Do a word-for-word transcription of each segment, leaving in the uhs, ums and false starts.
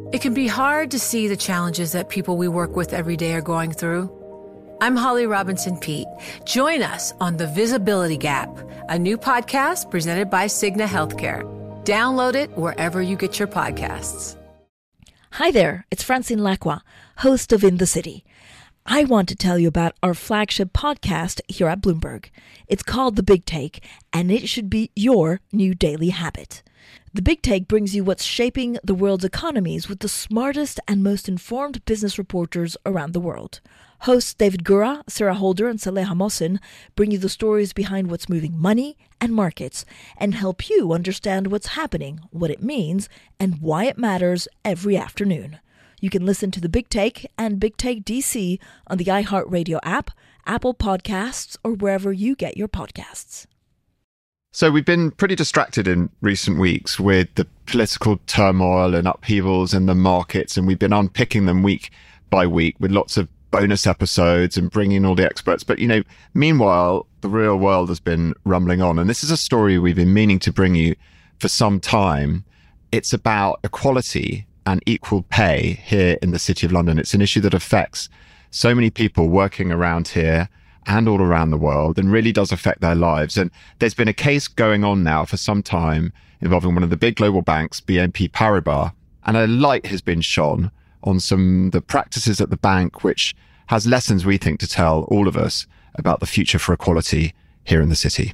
It can be hard to see the challenges that people we work with every day are going through. I'm Holly Robinson Peete. Join us on The Visibility Gap, a new podcast presented by Cigna Healthcare. Download it wherever you get your podcasts. Hi there, it's Francine Lacqua, host of In the City. I want to tell you about our flagship podcast here at Bloomberg. It's called The Big Take, and it should be your new daily habit. The Big Take brings you what's shaping the world's economies with the smartest and most informed business reporters around the world. Hosts David Gura, Sarah Holder, and Saleha Mohsin bring you the stories behind what's moving money and markets and help you understand what's happening, what it means, and why it matters every afternoon. You can listen to The Big Take and Big Take D C on the iHeartRadio app, Apple Podcasts, or wherever you get your podcasts. So we've been pretty distracted in recent weeks with the political turmoil and upheavals in the markets, and we've been unpicking them week by week with lots of bonus episodes and bringing all the experts. But, you know, meanwhile, the real world has been rumbling on. And this is a story we've been meaning to bring you for some time. It's about equality and equal pay here in the City of London. It's an issue that affects so many people working around here and all around the world and really does affect their lives. And there's been a case going on now for some time involving one of the big global banks, B N P Paribas, and a light has been shone on some the practices at the bank, which has lessons, we think, to tell all of us about the future for equality here in the city.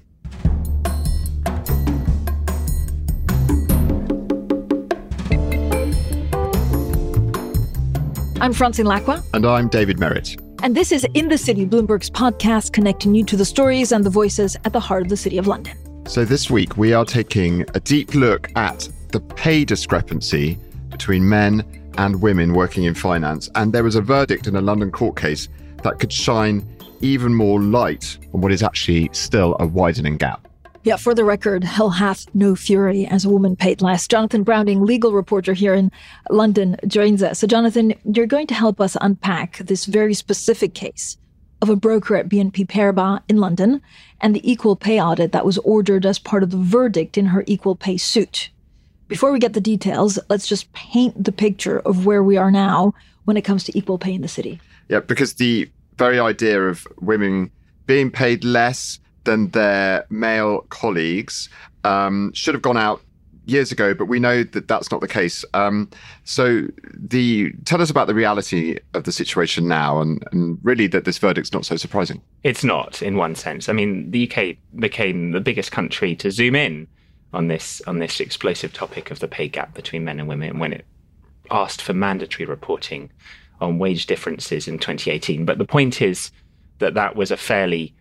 I'm Francine Lacqua. And I'm David Merritt. And this is In the City, Bloomberg's podcast connecting you to the stories and the voices at the heart of the City of London. So this week, we are taking a deep look at the pay discrepancy between men and women working in finance. And there was a verdict in a London court case that could shine even more light on what is actually still a widening gap. Yeah, for the record, hell hath no fury as a woman paid less. Jonathan Browning, legal reporter here in London, joins us. So Jonathan, you're going to help us unpack this very specific case of a broker at B N P Paribas in London and the equal pay audit that was ordered as part of the verdict in her equal pay suit. Before we get the details, let's just paint the picture of where we are now when it comes to equal pay in the city. Yeah, because the very idea of women being paid less than their male colleagues um, should have gone out years ago, but we know that that's not the case. Um, so the tell us about the reality of the situation now, and, and really that this verdict's not so surprising. It's not, in one sense. I mean, the U K became the biggest country to zoom in on this on this explosive topic of the pay gap between men and women when it asked for mandatory reporting on wage differences in twenty eighteen. But the point is that that was a fairly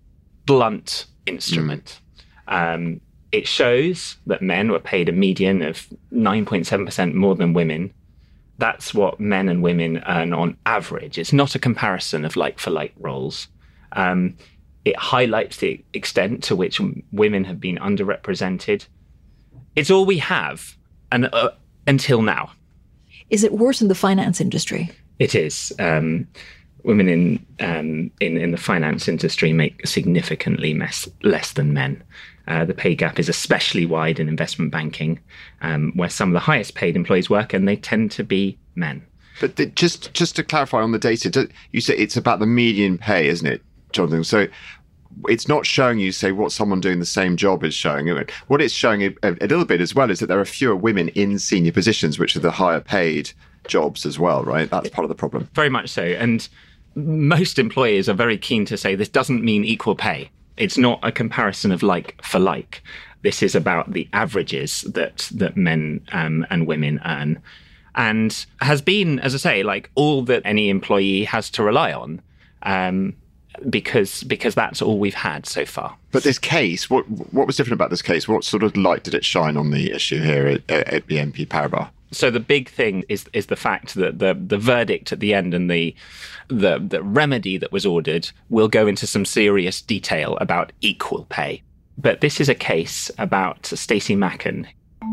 blunt instrument. Mm. Um, it shows that men were paid a median of nine point seven percent more than women. That's what men and women earn on average. It's not a comparison of like-for-like roles. Um, it highlights the extent to which women have been underrepresented. It's all we have and, uh, until now. Is it worse in the finance industry? It is. Um, Women in, um, in in the finance industry make significantly less, less than men. Uh, the pay gap is especially wide in investment banking, um, where some of the highest paid employees work, and they tend to be men. But the, just just to clarify on the data, you say it's about the median pay, isn't it, Jonathan? So it's not showing you, say, what someone doing the same job is showing. What it's showing a, a little bit as well is that there are fewer women in senior positions, which are the higher paid jobs as well, right? That's part of the problem. Very much so. And most employers are very keen to say this doesn't mean equal pay. It's not a comparison of like for like. This is about the averages that that men um, and women earn, and has been, as I say, like all that any employee has to rely on, um, because because that's all we've had so far. But this case, what what was different about this case? What sort of light did it shine on the issue here at, at B N P Paribas? So the big thing is is the fact that the the verdict at the end and the the the remedy that was ordered will go into some serious detail about equal pay. But this is a case about Stacey Macken.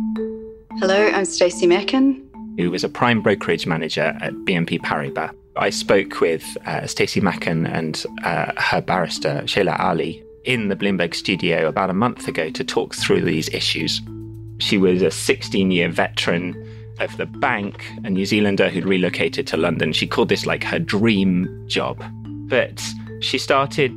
Hello, I'm Stacey Macken, who was a prime brokerage manager at B N P Paribas. I spoke with uh, Stacey Macken and uh, her barrister Sheila Ali in the Bloomberg studio about a month ago to talk through these issues. She was a sixteen-year veteran of the bank, a New Zealander who'd relocated to London. She called this like her dream job. But she started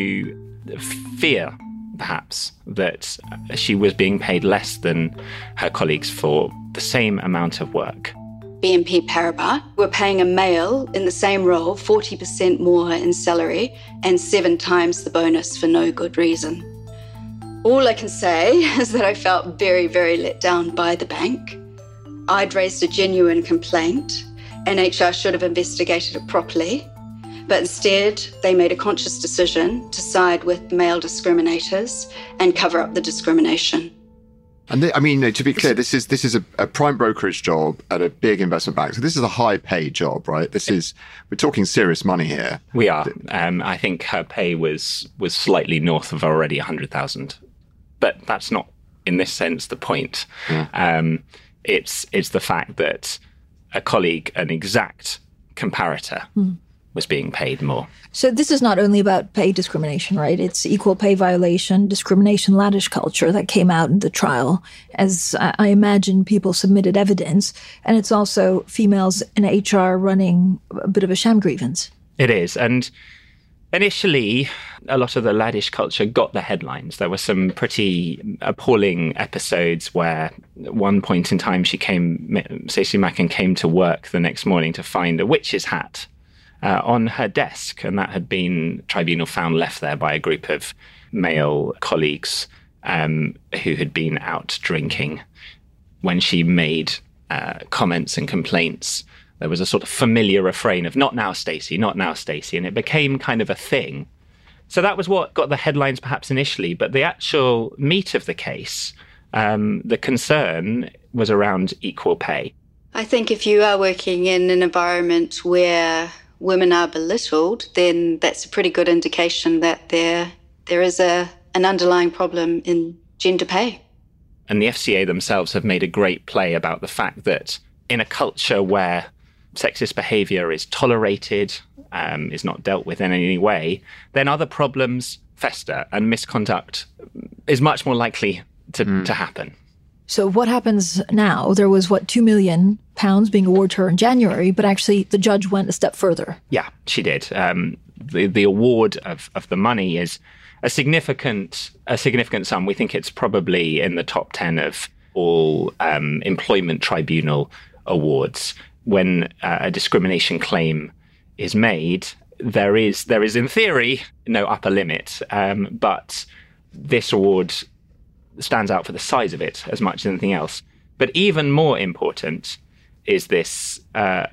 to fear, perhaps, that she was being paid less than her colleagues for the same amount of work. B N P Paribas were paying a male in the same role forty percent more in salary and seven times the bonus for no good reason. All I can say is that I felt very, very let down by the bank. I'd raised a genuine complaint and H R should have investigated it properly. But instead, they made a conscious decision to side with male discriminators and cover up the discrimination. And th- I mean, to be clear, this is this is a, a prime brokerage job at a big investment bank. So this is a high-paid job, right? This is we're talking serious money here. We are. Um, I think her pay was was slightly north of already a hundred thousand, but that's not, in this sense, the point. Yeah. Um, it's it's the fact that a colleague, an exact comparator, mm. was being paid more. So this is not only about pay discrimination, right? It's equal pay violation, discrimination lattice culture that came out in the trial, as I imagine people submitted evidence. And it's also females in H R running a bit of a sham grievance. It is. And initially, a lot of the laddish culture got the headlines. There were some pretty appalling episodes where at one point in time she came, Stacey Macken came to work the next morning to find a witch's hat Uh, on her desk, and that had been, tribunal found, left there by a group of male colleagues um, who had been out drinking. When she made uh, comments and complaints, there was a sort of familiar refrain of "not now, Stacey, not now, Stacey," and it became kind of a thing. So that was what got the headlines perhaps initially, but the actual meat of the case, um, the concern was around equal pay. I think if you are working in an environment where women are belittled, then that's a pretty good indication that there there is a an underlying problem in gender pay. And the F C A themselves have made a great play about the fact that in a culture where sexist behaviour is tolerated, um, is not dealt with in any way, then other problems fester and misconduct is much more likely to, mm. to happen. So what happens now? There was, what, two million pounds being awarded to her in January, but actually the judge went a step further. Yeah, she did. Um, the, the award of, of the money is a significant a significant sum. We think it's probably in the top ten of all um, employment tribunal awards. When uh, a discrimination claim is made, there is, there is in theory, no upper limit, um, but this award stands out for the size of it as much as anything else. But even more important is this uh,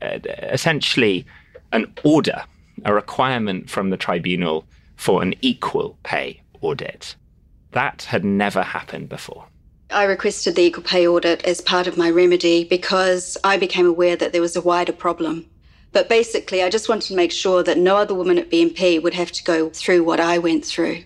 essentially an order, a requirement from the tribunal for an equal pay audit. That had never happened before. I requested the equal pay audit as part of my remedy because I became aware that there was a wider problem. But basically, I just wanted to make sure that no other woman at B N P would have to go through what I went through.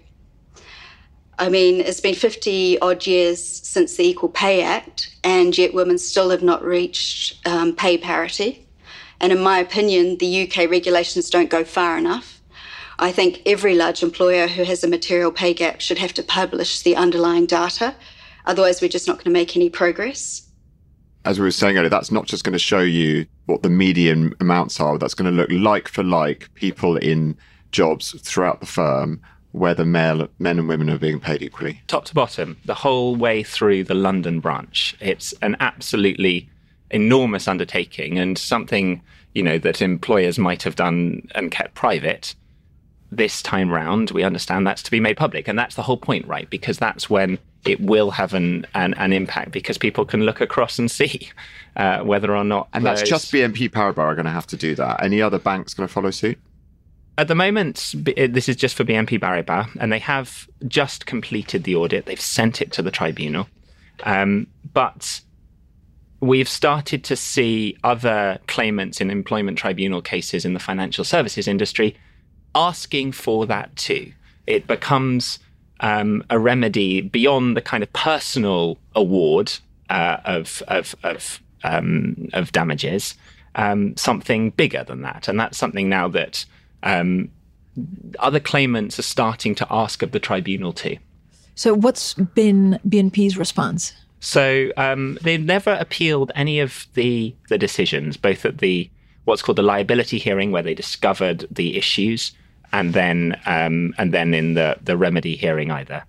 I mean, it's been fifty odd years since the Equal Pay Act, and yet women still have not reached um, pay parity. And in my opinion, the U K regulations don't go far enough. I think every large employer who has a material pay gap should have to publish the underlying data. Otherwise, we're just not going to make any progress. As we were saying earlier, that's not just going to show you what the median amounts are. That's going to look like for like people in jobs throughout the firm, whether male, men and women are being paid equally. Top to bottom, the whole way through the London branch. It's an absolutely enormous undertaking and something, you know, that employers might have done and kept private. This time round, we understand that's to be made public. And that's the whole point, right? Because that's when it will have an, an, an impact, because people can look across and see uh, whether or not... And those... that's just B N P Paribas are going to have to do that. Any other banks going to follow suit? At the moment, this is just for B N P Paribas, and they have just completed the audit. They've sent it to the tribunal. Um, but we've started to see other claimants in employment tribunal cases in the financial services industry asking for that too. It becomes um, a remedy beyond the kind of personal award uh, of of of, um, of damages, um, something bigger than that. And that's something now that Um, other claimants are starting to ask of the tribunal too. So what's been B N P's response? So um, they've never appealed any of the the decisions, both at the what's called the liability hearing, where they discovered the issues, and then um, and then in the the remedy hearing either.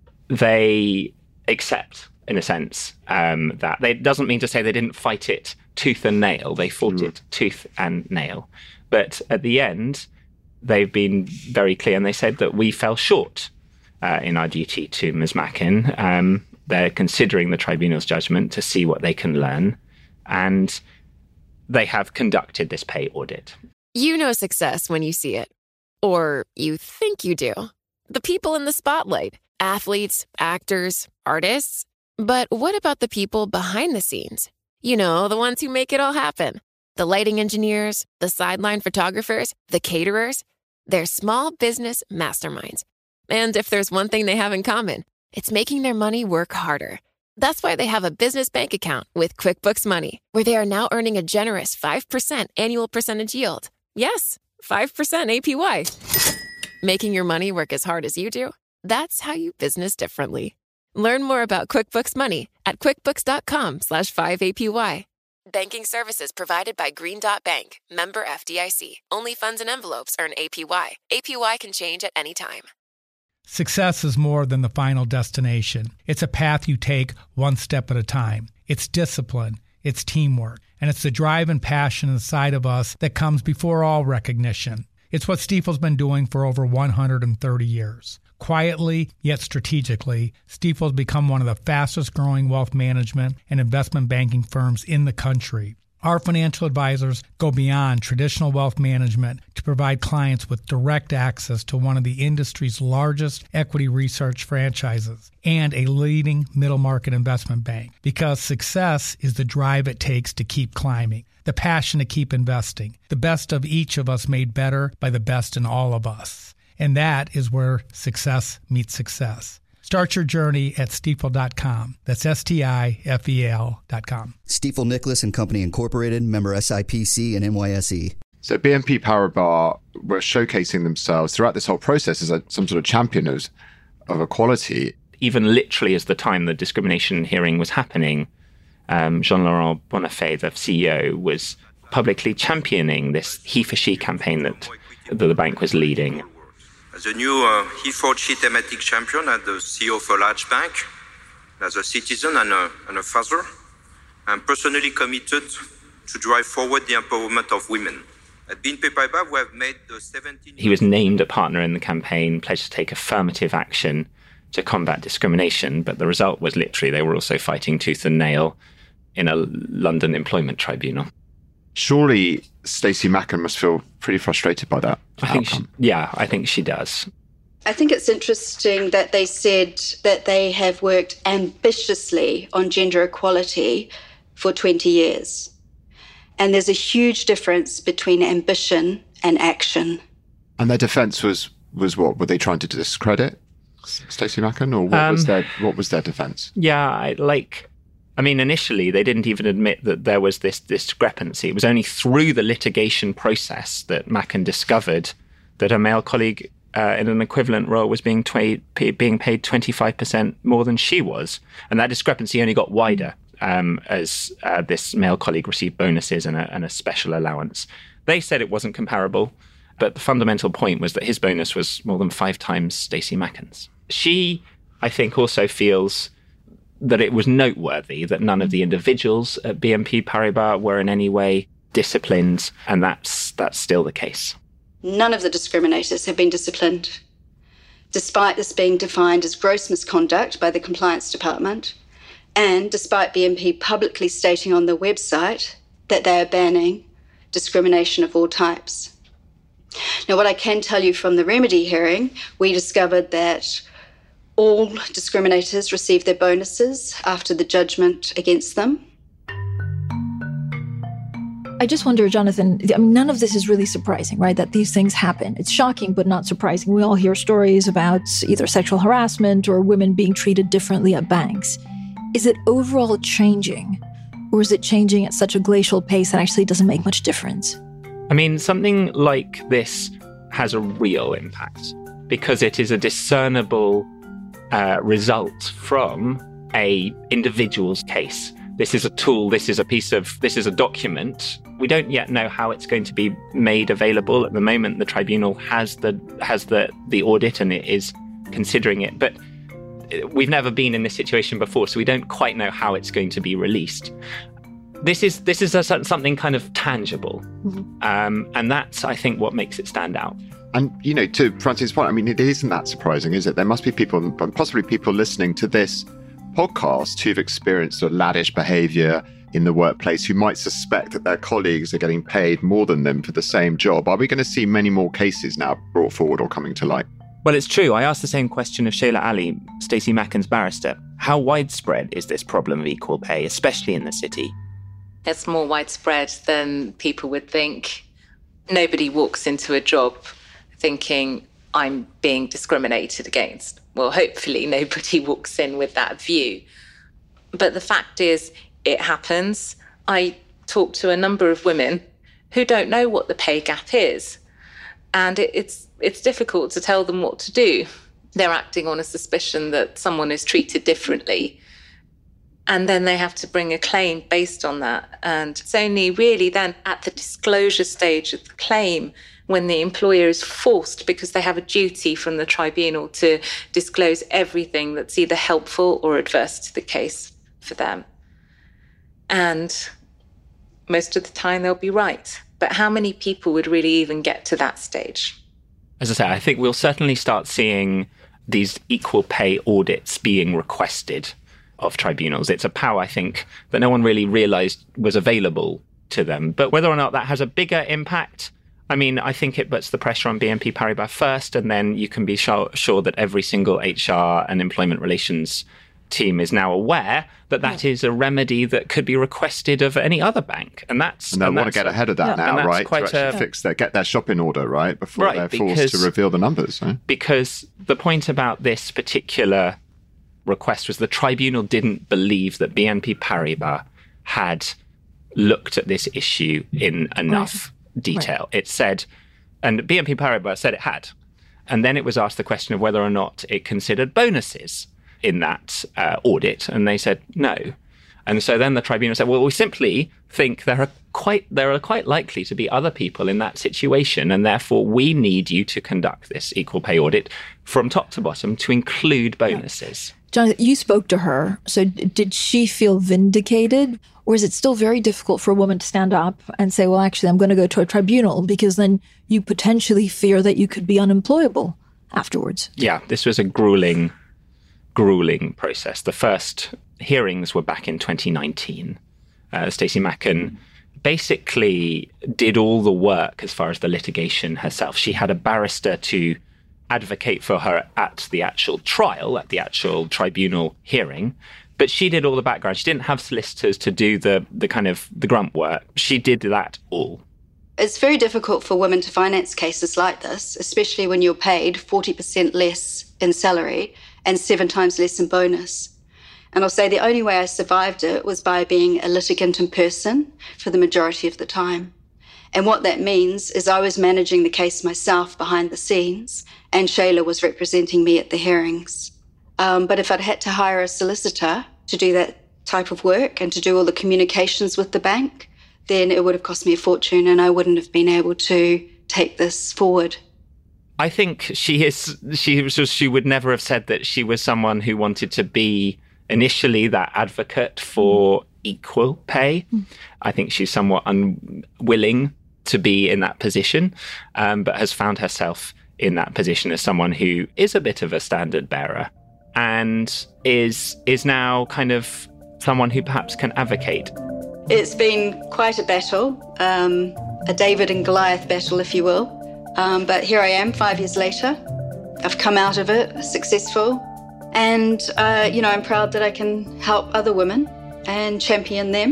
They accept, in a sense, um, that they, it doesn't mean to say they didn't fight it tooth and nail. They fought mm. it tooth and nail. But at the end, they've been very clear, and they said that we fell short uh, in our duty to Miz Macken. Um, they're considering the tribunal's judgment to see what they can learn, and they have conducted this pay audit. You know success when you see it, or you think you do. The people in the spotlight, athletes, actors, artists. But what about the people behind the scenes? You know, the ones who make it all happen. The lighting engineers, the sideline photographers, the caterers. They're small business masterminds. And if there's one thing they have in common, it's making their money work harder. That's why they have a business bank account with QuickBooks Money, where they are now earning a generous five percent annual percentage yield. Yes, five percent A P Y. Making your money work as hard as you do? That's how you business differently. Learn more about QuickBooks Money at quickbooks.com slash 5APY. Banking services provided by Green Dot Bank, member F D I C. Only funds and envelopes earn A P Y. A P Y can change at any time. Success is more than the final destination. It's a path you take one step at a time. It's discipline, it's teamwork, and it's the drive and passion inside of us that comes before all recognition. It's what Stifel's been doing for over one hundred thirty years. Quietly, yet strategically, Stifel's become one of the fastest growing wealth management and investment banking firms in the country. Our financial advisors go beyond traditional wealth management to provide clients with direct access to one of the industry's largest equity research franchises and a leading middle market investment bank. Because success is the drive it takes to keep climbing, the passion to keep investing, the best of each of us made better by the best in all of us. And that is where success meets success. Start your journey at stifel dot com. That's S T I F E L dot com. Stifel Nicholas and Company Incorporated, member S I P C and N Y S E. So B N P Paribas were showcasing themselves throughout this whole process as a, some sort of champion of, of equality. Even literally as the time the discrimination hearing was happening, um, Jean-Laurent Bonnafé, the C E O, was publicly championing this he for she campaign that, that the bank was leading. As a new uh, he for she thematic champion and the C E O of a large bank, as a citizen and a, and a father, I'm personally committed to drive forward the empowerment of women. At B N P Paribas, we have made the seventeen... He was named a partner in the campaign, pledged to take affirmative action to combat discrimination, but the result was literally they were also fighting tooth and nail in a London employment tribunal. Surely Stacey Macken must feel pretty frustrated by that I think outcome. She, yeah, I think she does. I think it's interesting that they said that they have worked ambitiously on gender equality for twenty years. And there's a huge difference between ambition and action. And their defense was was what? Were they trying to discredit Stacey Macken, or what um, was their what was their defense? Yeah, I, like I mean, initially, they didn't even admit that there was this discrepancy. It was only through the litigation process that Macken discovered that a male colleague uh, in an equivalent role was being, twa- p- being paid twenty-five percent more than she was. And that discrepancy only got wider um, as uh, this male colleague received bonuses and a, and a special allowance. They said it wasn't comparable, but the fundamental point was that his bonus was more than five times Stacey Macken's. She, I think, also feels that it was noteworthy that none of the individuals at B N P Paribas were in any way disciplined, and that's that's still the case. None of the discriminators have been disciplined, despite this being defined as gross misconduct by the Compliance Department, and despite B N P publicly stating on their website that they are banning discrimination of all types. Now, what I can tell you from the remedy hearing, we discovered that all discriminators received their bonuses after the judgment against them. I just wonder, Jonathan, I mean, none of this is really surprising, right? That these things happen. It's shocking, but not surprising. We all hear stories about either sexual harassment or women being treated differently at banks. Is it overall changing? Or is it changing at such a glacial pace that actually doesn't make much difference? I mean, something like this has a real impact because it is a discernible Uh, result from a individual's case. This is a tool, this is a piece of, this is a document. We don't yet know how it's going to be made available. At the moment, the tribunal has the has the, the audit and it is considering it. But we've never been in this situation before, so we don't quite know how it's going to be released. This is this is a, something kind of tangible. Mm-hmm. Um, and that's, I think, what makes it stand out. And, you know, to Francine's point, I mean, it isn't that surprising, is it? There must be people, possibly people listening to this podcast who've experienced sort of laddish behaviour in the workplace who might suspect that their colleagues are getting paid more than them for the same job. Are we going to see many more cases now brought forward or coming to light? Well, it's true. I asked the same question of Shayla Ali, Stacey Macken's barrister. How widespread is this problem of equal pay, especially in the city? It's more widespread than people would think. Nobody walks into a job thinking, I'm being discriminated against. Well, hopefully nobody walks in with that view. But the fact is, it happens. I talk to a number of women who don't know what the pay gap is. And it, it's it's difficult to tell them what to do. They're acting on a suspicion that someone is treated differently. And then they have to bring a claim based on that. And it's only really then at the disclosure stage of the claim when the employer is forced, because they have a duty from the tribunal to disclose everything that's either helpful or adverse to the case for them. And most of the time they'll be right. But how many people would really even get to that stage? As I say, I think we'll certainly start seeing these equal pay audits being requested of tribunals. It's a power, I think, that no one really realised was available to them. But whether or not that has a bigger impact, I mean, I think it puts the pressure on B N P Paribas first, and then you can be sure, sure that every single H R and employment relations team is now aware that that yeah. is a remedy that could be requested of any other bank. And that's... And they want to get ahead of that yeah. now, right? Quite to actually a, fix their, get their shop in order, right? Before right, they're forced because, to reveal the numbers. Right? Because the point about this particular request was the tribunal didn't believe that B N P Paribas had looked at this issue in enough right. detail. Right. It said, and B N P Paribas said it had. And then it was asked the question of whether or not it considered bonuses in that uh, audit, and they said no. And so then the tribunal said, well, we simply think there are quite there are quite likely to be other people in that situation, and therefore we need you to conduct this equal pay audit from top to bottom to include bonuses. Jonathan, you spoke to her, so did she feel vindicated? Or is it still very difficult for a woman to stand up and say, well, actually, I'm going to go to a tribunal, because then you potentially fear that you could be unemployable afterwards? Yeah, this was a grueling grueling process. The first hearings were back in twenty nineteen. Uh, Stacey Macken basically did all the work as far as the litigation herself. She had a barrister to advocate for her at the actual trial, at the actual tribunal hearing, but she did all the background. She didn't have solicitors to do the the kind of the grunt work. She did that all. It's very difficult for women to finance cases like this, especially when you're paid forty percent less in salary and seven times less in bonus. And I'll say the only way I survived it was by being a litigant in person for the majority of the time. And what that means is I was managing the case myself behind the scenes, and Shayla was representing me at the hearings. Um, but if I'd had to hire a solicitor to do that type of work and to do all the communications with the bank, then it would have cost me a fortune and I wouldn't have been able to take this forward. I think she is. She was. She would never have said that she was someone who wanted to be initially that advocate for equal pay. Mm. I think she's somewhat unwilling to be in that position, um, but has found herself in that position as someone who is a bit of a standard bearer and is is now kind of someone who perhaps can advocate. It's been quite a battle, um, a David and Goliath battle, if you will. Um, but here I am, five years later. I've come out of it successful. And, uh, you know, I'm proud that I can help other women and champion them.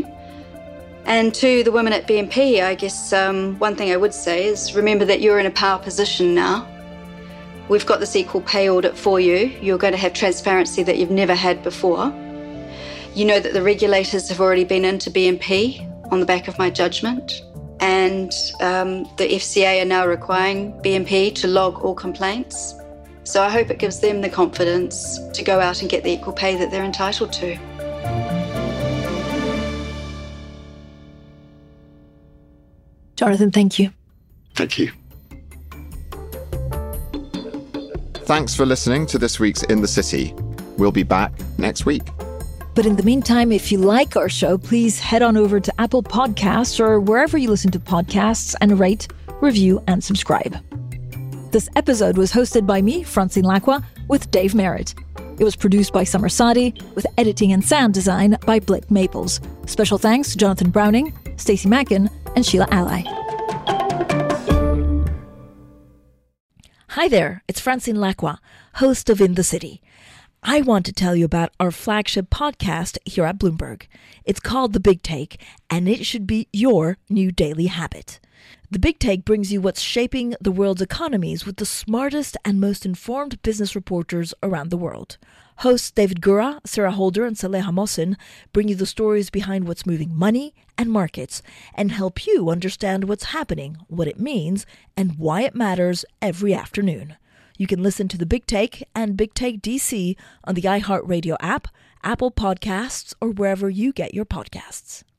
And to the women at B N P, I guess um, one thing I would say is remember that you're in a power position now. We've got this equal pay audit for you. You're going to have transparency that you've never had before. You know that the regulators have already been into B N P on the back of my judgment. And um, the F C A are now requiring B N P to log all complaints. So I hope it gives them the confidence to go out and get the equal pay that they're entitled to. Jonathan, thank you. Thank you. Thanks for listening to this week's In the City. We'll be back next week. But in the meantime, if you like our show, please head on over to Apple Podcasts or wherever you listen to podcasts and rate, review, and subscribe. This episode was hosted by me, Francine Lacqua, with Dave Merritt. It was produced by Summer Sadi, with editing and sound design by Blake Maples. Special thanks to Jonathan Browning, Stacey Mackin, and Sheila Ally. Hi there, it's Francine Lacqua, host of In the City. I want to tell you about our flagship podcast here at Bloomberg. It's called The Big Take, and it should be your new daily habit. The Big Take brings you what's shaping the world's economies with the smartest and most informed business reporters around the world. Hosts David Gura, Sarah Holder, and Saleha Mohsin bring you the stories behind what's moving money and markets and help you understand what's happening, what it means, and why it matters every afternoon. You can listen to The Big Take and Big Take D C on the iHeartRadio app, Apple Podcasts, or wherever you get your podcasts.